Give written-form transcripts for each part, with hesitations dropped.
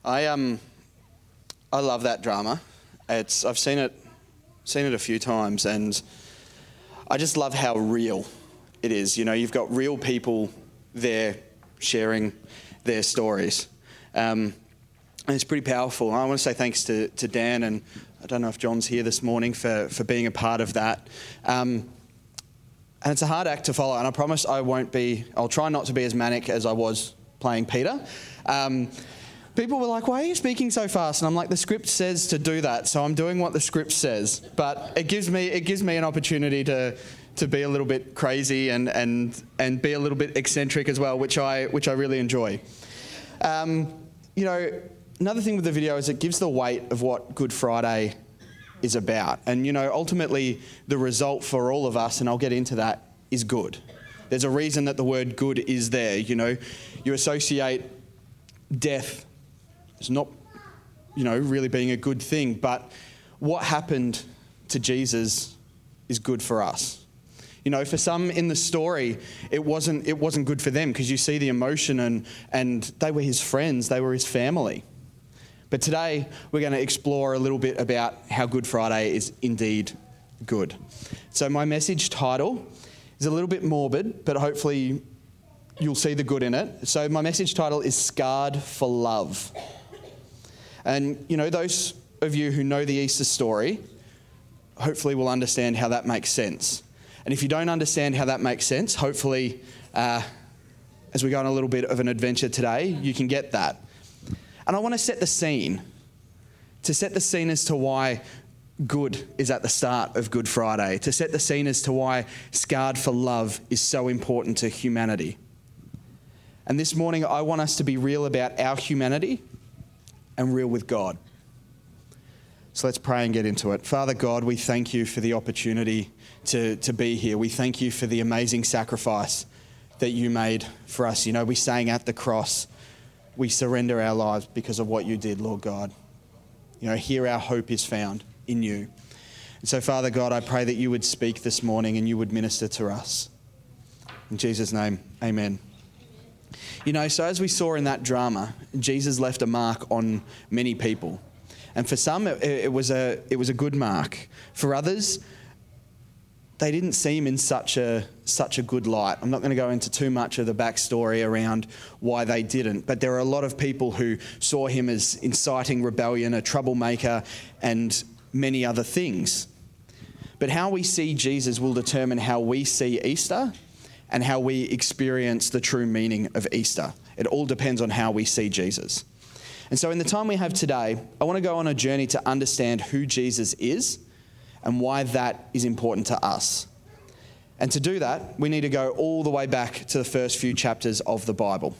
I love that drama. I've seen it a few times, and I just love how real it is. You know, you've got real people there sharing their stories, and it's pretty powerful. I want to say thanks to Dan, and I don't know if John's here this morning for being a part of that. And it's a hard act to follow, and I promise I'll try not to be as manic as I was playing Peter. People were like, why are you speaking so fast? And I'm like, the script says to do that, so I'm doing what the script says. But it gives me an opportunity to be a little bit crazy and be a little bit eccentric as well, which I really enjoy. You know, another thing with the video is it gives the weight of what Good Friday is about. And, you know, ultimately the result for all of us, and I'll get into that, is good. There's a reason that the word good is there. You know, you associate death as not, you know, really being a good thing, but what happened to Jesus is good for us. You know, for some in the story, it wasn't good for them, because you see the emotion and they were his friends, they were his family. But today we're going to explore a little bit about how Good Friday is indeed good. So my message title is a little bit morbid, but hopefully you'll see the good in it. So my message title is Scarred for Love. And, you know, those of you who know the Easter story, hopefully will understand how that makes sense. And if you don't understand how that makes sense, hopefully, as we go on a little bit of an adventure today, you can get that. And I want to set the scene as to why good is at the start of Good Friday, to set the scene as to why Scarred for Love is so important to humanity. And this morning, I want us to be real about our humanity and real with God. So let's pray and get into it. Father God, we thank you for the opportunity to be here. We thank you for the amazing sacrifice that you made for us. You know, we sang at the cross, we surrender our lives because of what you did, Lord God. You know, here our hope is found in you. And so, Father God, I pray that you would speak this morning and you would minister to us. In Jesus' name, amen. You know, so as we saw in that drama, Jesus left a mark on many people. And for some, it was a good mark. For others, they didn't see him in such a good light. I'm not going to go into too much of the backstory around why they didn't, but there are a lot of people who saw him as inciting rebellion, a troublemaker, and many other things. But how we see Jesus will determine how we see Easter and how we experience the true meaning of Easter. It all depends on how we see Jesus. And so in the time we have today, I want to go on a journey to understand who Jesus is and why that is important to us. And to do that, we need to go all the way back to the first few chapters of the Bible.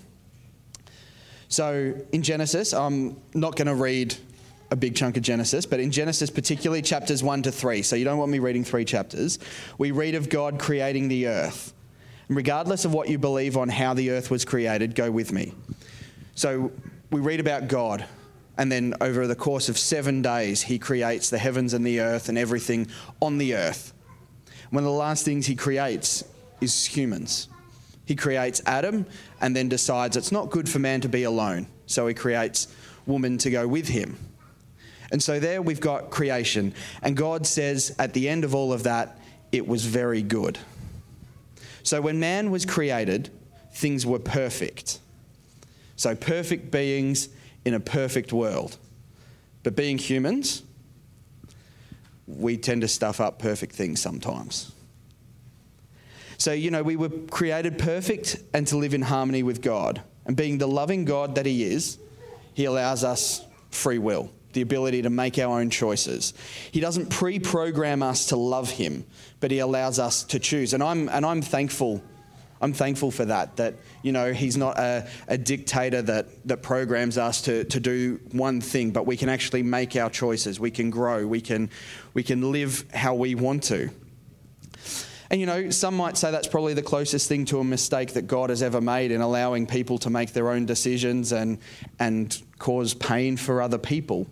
So in Genesis, I'm not going to read a big chunk of Genesis, but in Genesis, particularly chapters 1 to 3, so you don't want me reading 3 chapters, we read of God creating the earth. And regardless of what you believe on how the earth was created, go with me. So we read about God, and then over the course of 7 days, he creates the heavens and the earth and everything on the earth. One of the last things he creates is humans. He creates Adam and then decides it's not good for man to be alone. So he creates woman to go with him. And so there we've got creation. And God says at the end of all of that, it was very good. So when man was created, things were perfect. So perfect beings in a perfect world. But being humans, we tend to stuff up perfect things sometimes. So, you know, we were created perfect and to live in harmony with God. And being the loving God that he is, he allows us free will, the ability to make our own choices. He doesn't pre-program us to love him, but he allows us to choose. And I'm thankful. I'm thankful for that, you know, he's not a dictator that programs us to do one thing, but we can actually make our choices. We can grow. We can live how we want to. And, you know, some might say that's probably the closest thing to a mistake that God has ever made in allowing people to make their own decisions and cause pain for other people.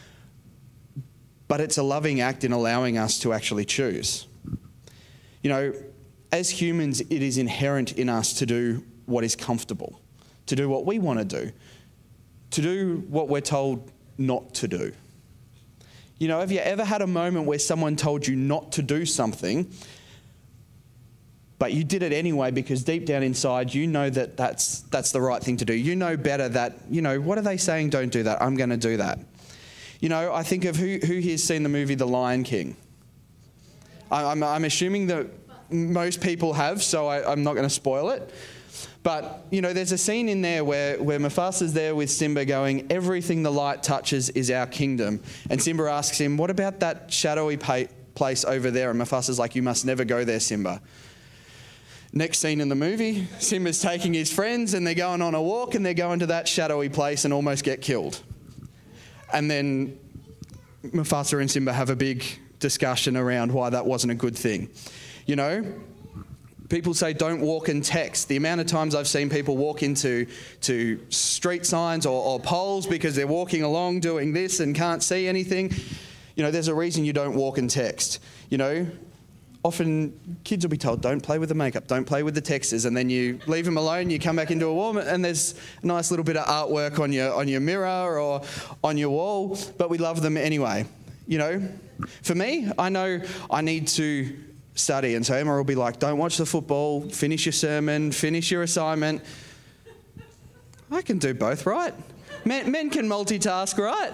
But it's a loving act in allowing us to actually choose. You know, as humans, it is inherent in us to do what is comfortable, to do what we want to do. to do what we're told not to do. You know, have you ever had a moment where someone told you not to do something, but you did it anyway because deep down inside you know that that's the right thing to do? You know better that, you know, what are they saying? Don't do that. I'm going to do that. You know, I think of who here's seen the movie The Lion King. I'm assuming that most people have, so I'm not going to spoil it. But, you know, there's a scene in there where Mufasa's there with Simba going, everything the light touches is our kingdom. And Simba asks him, what about that shadowy place over there? And Mufasa's like, you must never go there, Simba. Next scene in the movie, Simba's taking his friends and they're going on a walk and they're going to that shadowy place and almost get killed. And then Mufasa and Simba have a big discussion around why that wasn't a good thing. You know, people say don't walk and text. The amount of times I've seen people walk into street signs or poles because they're walking along doing this and can't see anything. You know, there's a reason you don't walk and text. You know, often kids will be told don't play with the makeup, don't play with the texters, and then you leave them alone, you come back into a wall and there's a nice little bit of artwork on your mirror or on your wall, but we love them anyway. You know, for me, I know I need to study, and so Emma will be like, don't watch the football, finish your sermon, finish your assignment. I can do both, right? Men can multitask, right?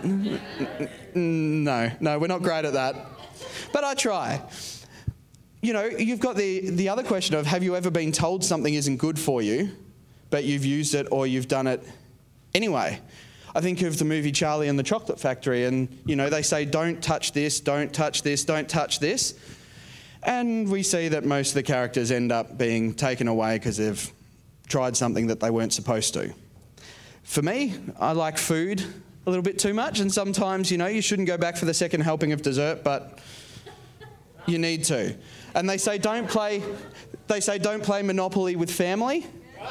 No, we're not great at that. But I try. You know, you've got the other question of, have you ever been told something isn't good for you, but you've used it or you've done it anyway? I think of the movie Charlie and the Chocolate Factory, and, you know, they say, don't touch this, don't touch this, don't touch this. And we see that most of the characters end up being taken away because they've tried something that they weren't supposed to. For me, I like food a little bit too much, and sometimes, you know, you shouldn't go back for the second helping of dessert, but you need to. And they say don't play Monopoly with family.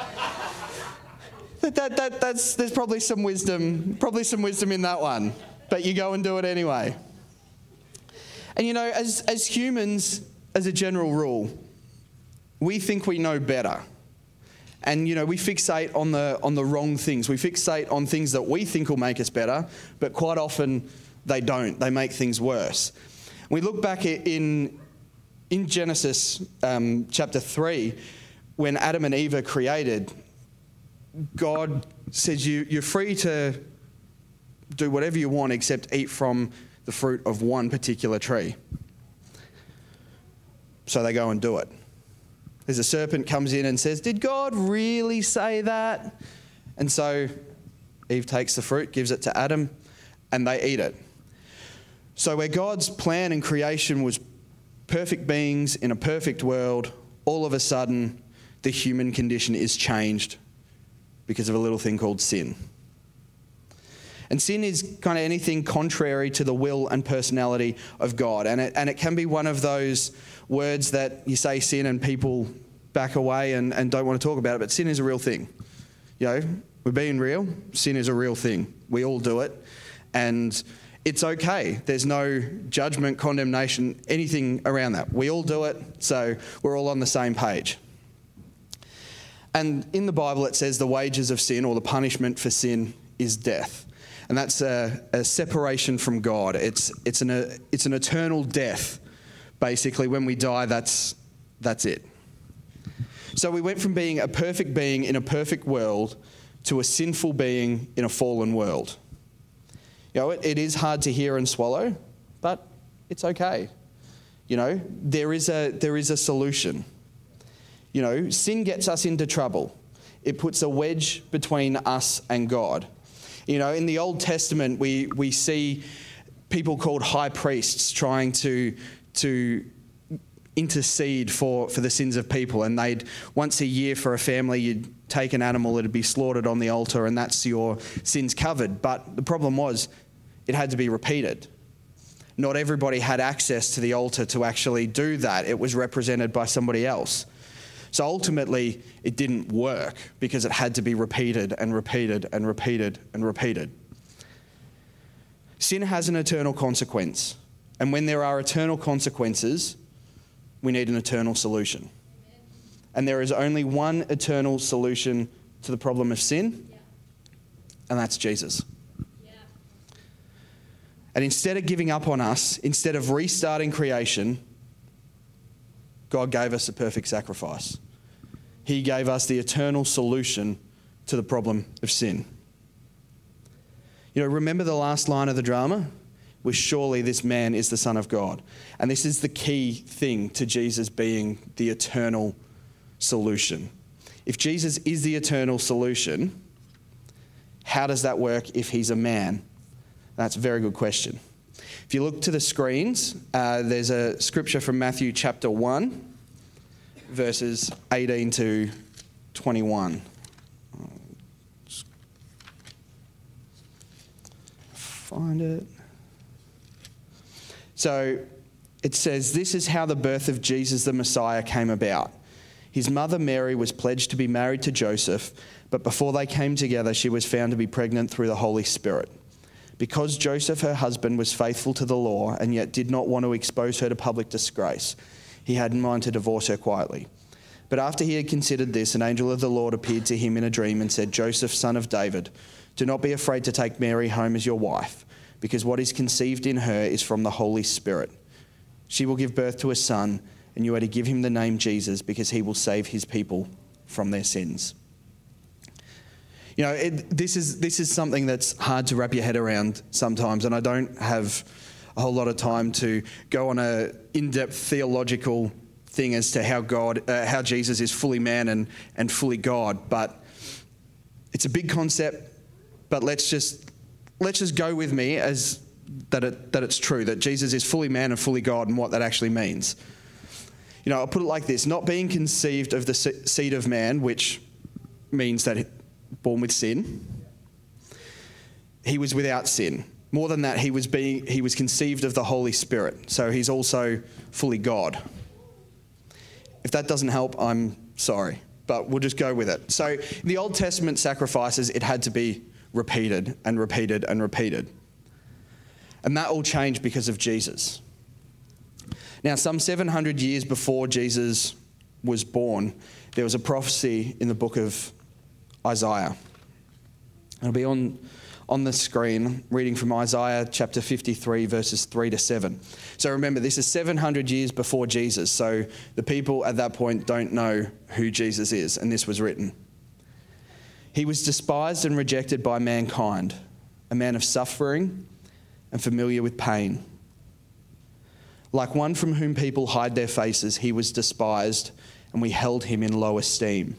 There's probably some wisdom in that one, but you go and do it anyway. And, you know, as humans, as a general rule, we think we know better. And, you know, we fixate on the wrong things. We fixate on things that we think will make us better, but quite often they don't. They make things worse. We look back in Genesis chapter 3, when Adam and Eve are created, God says you're free to do whatever you want except eat from the fruit of one particular tree. So they go and do it. There's a serpent comes in and says, did God really say that? And so Eve takes the fruit, gives it to Adam, and they eat it. So where God's plan and creation was perfect beings in a perfect world, all of a sudden the human condition is changed because of a little thing called sin. And sin is kind of anything contrary to the will and personality of God. And it can be one of those words that you say sin and people back away and don't want to talk about it, but sin is a real thing. You know, we're being real. Sin is a real thing. We all do it. And it's okay. There's no judgment, condemnation, anything around that. We all do it, so we're all on the same page. And in the Bible it says the wages of sin, or the punishment for sin, is death. And that's a separation from God. It's an eternal death. Basically, when we die, that's it. So we went from being a perfect being in a perfect world to a sinful being in a fallen world. You know, it is hard to hear and swallow, but it's okay. You know, there is a solution. You know, sin gets us into trouble. It puts a wedge between us and God. You know, in the Old Testament, we see people called high priests trying to intercede for the sins of people. And they'd, once a year for a family, you'd take an animal, it'd be slaughtered on the altar, and that's your sins covered. But the problem was, it had to be repeated. Not everybody had access to the altar to actually do that. It was represented by somebody else. So ultimately, it didn't work because it had to be repeated and repeated and repeated and repeated. Sin has an eternal consequence. And when there are eternal consequences, we need an eternal solution. And there is only one eternal solution to the problem of sin, and that's Jesus. And instead of giving up on us, instead of restarting creation, God gave us a perfect sacrifice. He gave us the eternal solution to the problem of sin. Remember the last line of the drama? Was surely this man is the Son of God. And this is the key thing to Jesus being the eternal solution. If Jesus is the eternal solution, how does that work if he's a man? That's a very good question. If you look to the screens, there's a scripture from Matthew chapter 1, verses 18 to 21. Find it. So it says, "This is how the birth of Jesus the Messiah came about. His mother Mary was pledged to be married to Joseph, but before they came together, she was found to be pregnant through the Holy Spirit. Because Joseph, her husband, was faithful to the law and yet did not want to expose her to public disgrace, he had in mind to divorce her quietly. But after he had considered this, an angel of the Lord appeared to him in a dream and said, 'Joseph, son of David, do not be afraid to take Mary home as your wife, because what is conceived in her is from the Holy Spirit. She will give birth to a son, and you are to give him the name Jesus, because he will save his people from their sins.'" This is something that's hard to wrap your head around sometimes, and I don't have a whole lot of time to go on a in-depth theological thing as to how Jesus is fully man and fully God. But it's a big concept. But let's just go with me as that it's true that Jesus is fully man and fully God, and what that actually means. I'll put it like this: not being conceived of the seed of man, which means that born with sin. He was without sin. More than that, he was conceived of the Holy Spirit, so he's also fully God. If that doesn't help, I'm sorry, but we'll just go with it. So in the Old Testament sacrifices, it had to be repeated and repeated and repeated. And that all changed because of Jesus. Now, some 700 years before Jesus was born, there was a prophecy in the book of Isaiah. It'll be on the screen, reading from Isaiah chapter 53, verses 3 to 7. So remember, this is 700 years before Jesus, so the people at that point don't know who Jesus is, and this was written. "He was despised and rejected by mankind, a man of suffering and familiar with pain. Like one from whom people hide their faces, he was despised, and we held him in low esteem.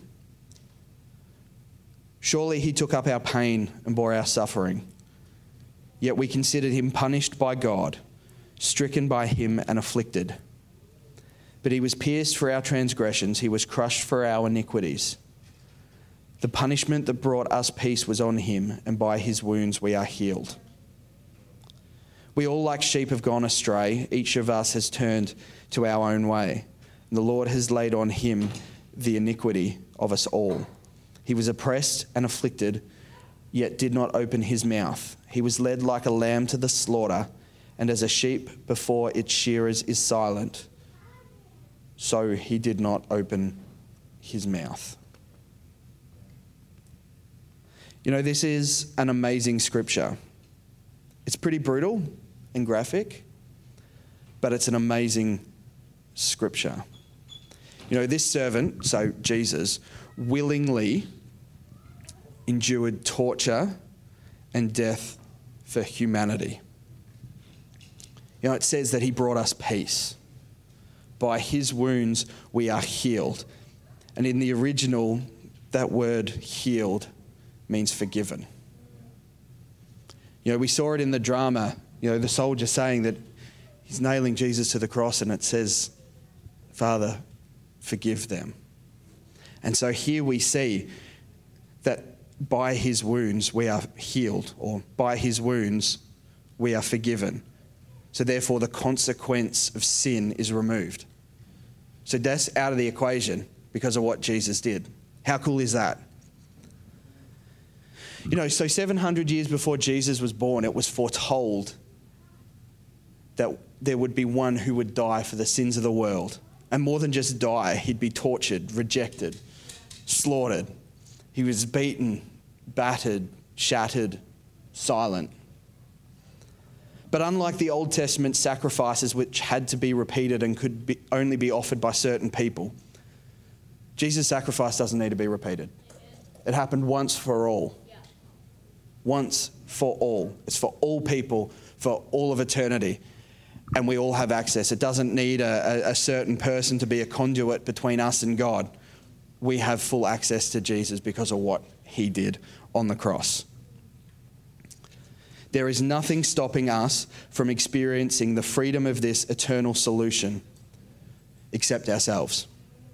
Surely he took up our pain and bore our suffering. Yet we considered him punished by God, stricken by him and afflicted. But he was pierced for our transgressions, he was crushed for our iniquities. The punishment that brought us peace was on him, and by his wounds we are healed. We all like sheep have gone astray, each of us has turned to our own way, and the Lord has laid on him the iniquity of us all. He was oppressed and afflicted, yet did not open his mouth. He was led like a lamb to the slaughter, and as a sheep before its shearers is silent, so he did not open his mouth." This is an amazing scripture. It's pretty brutal and graphic, but it's an amazing scripture. This servant, so Jesus, willingly endured torture and death for humanity. It says that he brought us peace. By his wounds we are healed. And in the original, that word healed means forgiven. We saw it in the drama, the soldier saying that he's nailing Jesus to the cross, and it says, "Father, forgive them." And so here we see that by his wounds we are healed, or by his wounds we are forgiven. So therefore the consequence of sin is removed. So death's out of the equation because of what Jesus did. How cool is that? So 700 years before Jesus was born, it was foretold that there would be one who would die for the sins of the world. And more than just die, he'd be tortured, rejected, slaughtered. He was beaten, battered, shattered, silent. But unlike the Old Testament sacrifices, which had to be repeated and could only be offered by certain people, Jesus' sacrifice doesn't need to be repeated. It happened once for all. Once for all. It's for all people, for all of eternity. And we all have access. It doesn't need a certain person to be a conduit between us and God. We have full access to Jesus because of what he did on the cross. There is nothing stopping us from experiencing the freedom of this eternal solution except ourselves.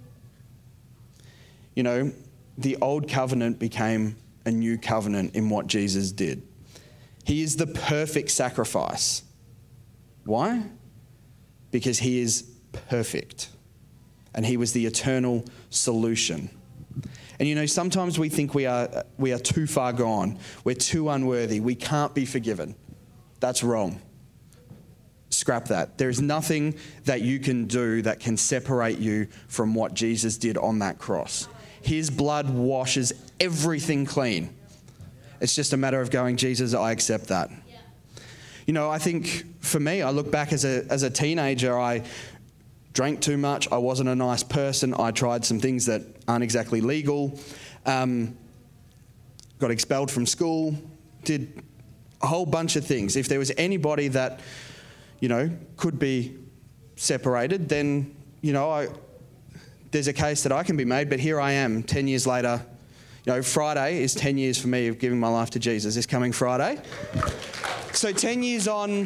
You know, the old covenant became a new covenant in what Jesus did. He is the perfect sacrifice. Why? Because he is perfect. And he was the eternal solution. And you know, sometimes we think we are too far gone. We're too unworthy. We can't be forgiven. That's wrong. Scrap that. There is nothing that you can do that can separate you from what Jesus did on that cross. His blood washes everything clean. It's just a matter of going, Jesus, I accept that. You know, I think for me, I look back as a teenager, I drank too much. I wasn't a nice person. I tried some things that aren't exactly legal. Got expelled from school. Did a whole bunch of things. If there was anybody that, you know, could be separated, then, you know, there's a case that I can be made. But here I am 10 years later. You know, Friday is 10 years for me of giving my life to Jesus. This coming Friday. So 10 years on,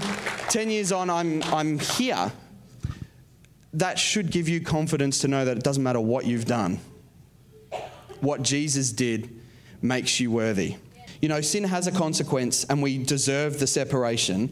I'm here. That should give you confidence to know that it doesn't matter what you've done. What Jesus did makes you worthy. You know, sin has a consequence and we deserve the separation,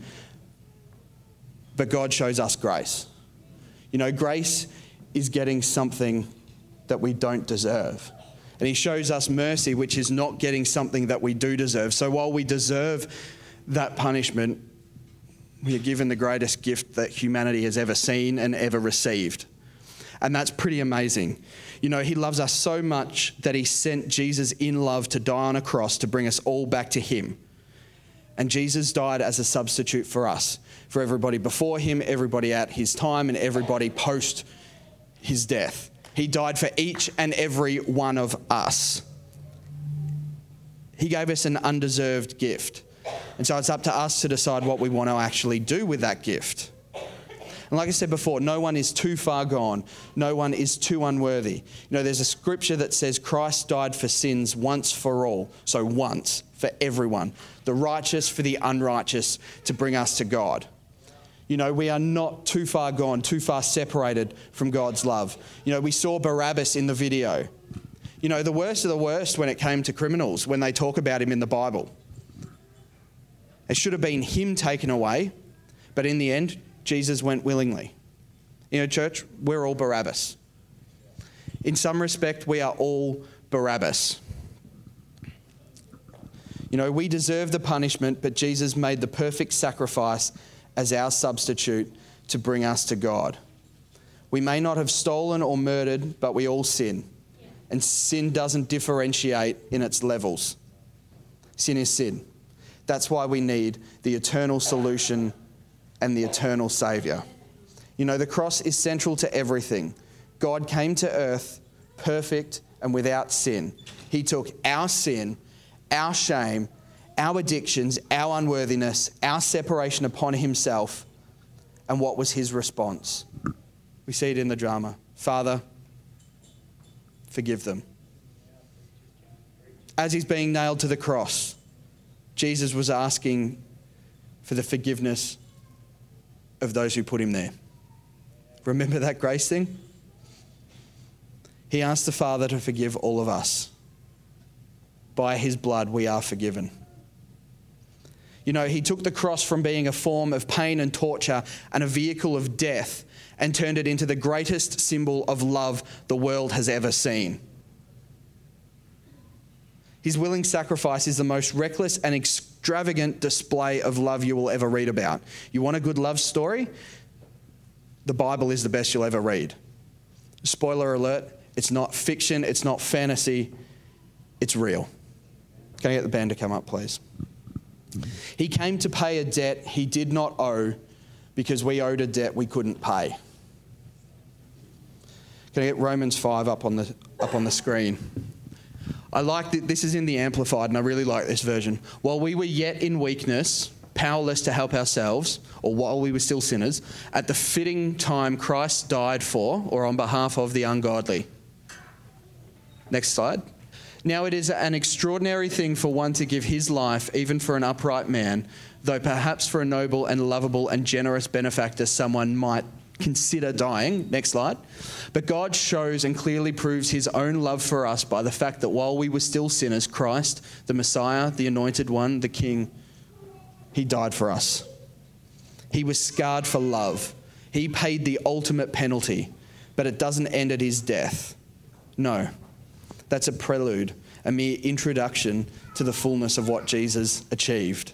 but God shows us grace. You know, grace is getting something that we don't deserve. And he shows us mercy, which is not getting something that we do deserve. So while we deserve that punishment, we are given the greatest gift that humanity has ever seen and ever received. And that's pretty amazing. You know, he loves us so much that he sent Jesus in love to die on a cross to bring us all back to him. And Jesus died as a substitute for us, for everybody before him, everybody at his time, and everybody post his death. He died for each and every one of us. He gave us an undeserved gift. And so it's up to us to decide what we want to actually do with that gift. And like I said before, no one is too far gone. No one is too unworthy. You know, there's a scripture that says Christ died for sins once for all. So once for everyone. The righteous for the unrighteous to bring us to God. You know, we are not too far gone, too far separated from God's love. You know, we saw Barabbas in the video. You know, the worst of the worst when it came to criminals, when they talk about him in the Bible. It should have been him taken away, but in the end, Jesus went willingly. You know, church, we're all Barabbas. In some respect, we are all Barabbas. You know, we deserve the punishment, but Jesus made the perfect sacrifice as our substitute to bring us to God. We may not have stolen or murdered, but we all sin. And sin doesn't differentiate in its levels. Sin is sin. That's why we need the eternal solution and the eternal Saviour. You know, the cross is central to everything. God came to earth perfect and without sin. He took our sin, our shame, our addictions, our unworthiness, our separation upon himself. And what was his response? We see it in the drama. Father, forgive them. As he's being nailed to the cross, Jesus was asking for the forgiveness of those who put him there. Remember that grace thing? He asked the Father to forgive all of us. By his blood, we are forgiven. You know, he took the cross from being a form of pain and torture and a vehicle of death and turned it into the greatest symbol of love the world has ever seen. His willing sacrifice is the most reckless and extravagant display of love you will ever read about. You want a good love story? The Bible is the best you'll ever read. Spoiler alert, it's not fiction, it's not fantasy, it's real. Can I get the band to come up, please? He came to pay a debt he did not owe because we owed a debt we couldn't pay. Can I get Romans 5 up on the screen? I like that this is in the Amplified, and I really like this version. While we were yet in weakness, powerless to help ourselves, or while we were still sinners, at the fitting time Christ died for, or on behalf of the ungodly. Next slide. Now it is an extraordinary thing for one to give his life, even for an upright man, though perhaps for a noble and lovable and generous benefactor someone might consider dying. Next slide. But God shows and clearly proves his own love for us by the fact that while we were still sinners, Christ, the Messiah, the Anointed One, the King, he died for us. He was scarred for love. He paid the ultimate penalty, but it doesn't end at his death. No, that's a prelude, a mere introduction to the fullness of what Jesus achieved.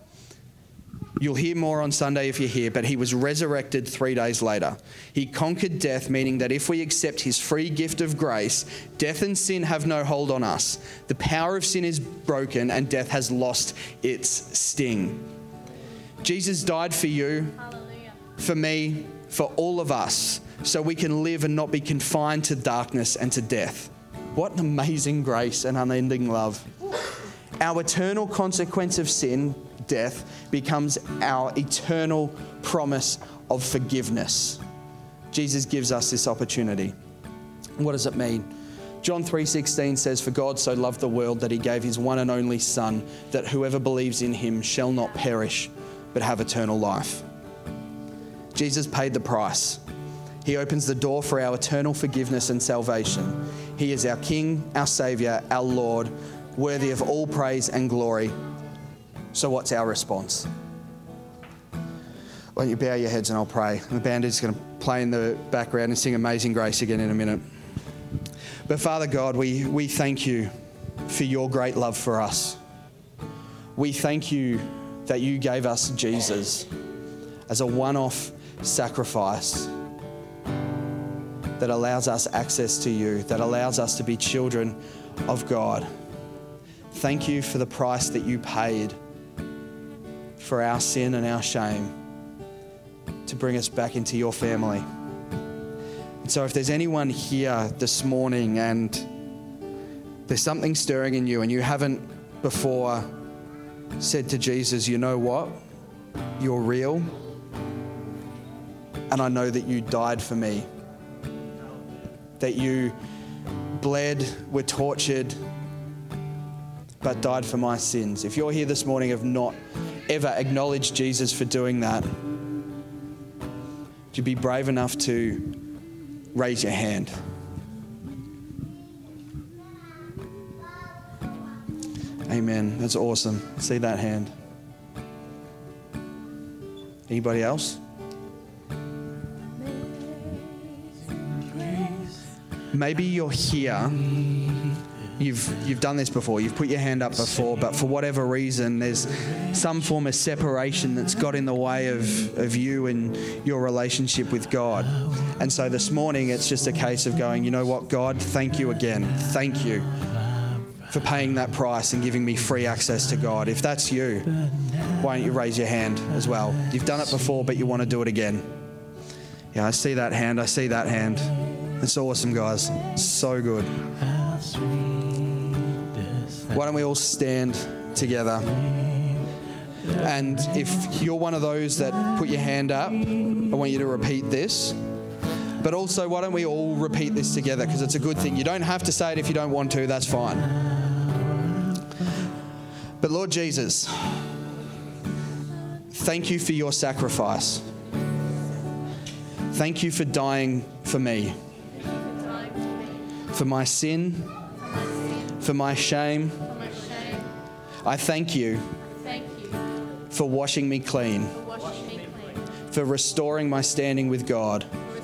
You'll hear more on Sunday if you're here, but he was resurrected 3 days later. He conquered death, meaning that if we accept his free gift of grace, death and sin have no hold on us. The power of sin is broken and death has lost its sting. Jesus died for you, hallelujah, for me, for all of us, so we can live and not be confined to darkness and to death. What an amazing grace and unending love. Our eternal consequence of sin, death, becomes our eternal promise of forgiveness. Jesus gives us this opportunity. What does it mean? John 3:16 says, "For God so loved the world that he gave his one and only Son, that whoever believes in him shall not perish, but have eternal life." Jesus paid the price. He opens the door for our eternal forgiveness and salvation. He is our King, our Saviour, our Lord, worthy of all praise and glory. So what's our response? Why don't you bow your heads and I'll pray. And the band is going to play in the background and sing Amazing Grace again in a minute. But Father God, we thank you for your great love for us. We thank you that you gave us Jesus as a one-off sacrifice that allows us access to you, that allows us to be children of God. Thank you for the price that you paid for our sin and our shame to bring us back into your family. And so if there's anyone here this morning and there's something stirring in you and you haven't before said to Jesus, you know what? You're real. And I know that you died for me. That you bled, were tortured, but died for my sins. If you're here this morning have not ever acknowledged Jesus for doing that, would you be brave enough to raise your hand? Amen. That's awesome. See that hand. Anybody else? Maybe you're here, you've done this before, you've put your hand up before, but for whatever reason, there's some form of separation that's got in the way of you and your relationship with God. And so this morning, it's just a case of going, you know what, God, thank you again. Thank you for paying that price and giving me free access to God. If that's you, why don't you raise your hand as well? You've done it before, but you want to do it again. Yeah, I see that hand. I see that hand. It's awesome, guys. So good. Why don't we all stand together? And if you're one of those that put your hand up, I want you to repeat this. But also, why don't we all repeat this together? Because it's a good thing. You don't have to say it if you don't want to. That's fine. But Lord Jesus, thank you for your sacrifice. Thank you for dying for me. For my sin, for my shame. I thank you for washing me clean, for restoring my standing with God,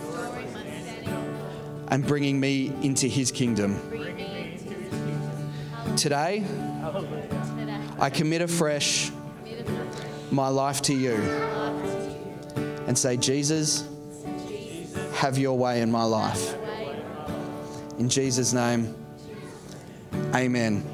and bringing me into his kingdom. Today, I commit afresh my life to you and say, Jesus, have your way in my life. In Jesus' name, amen.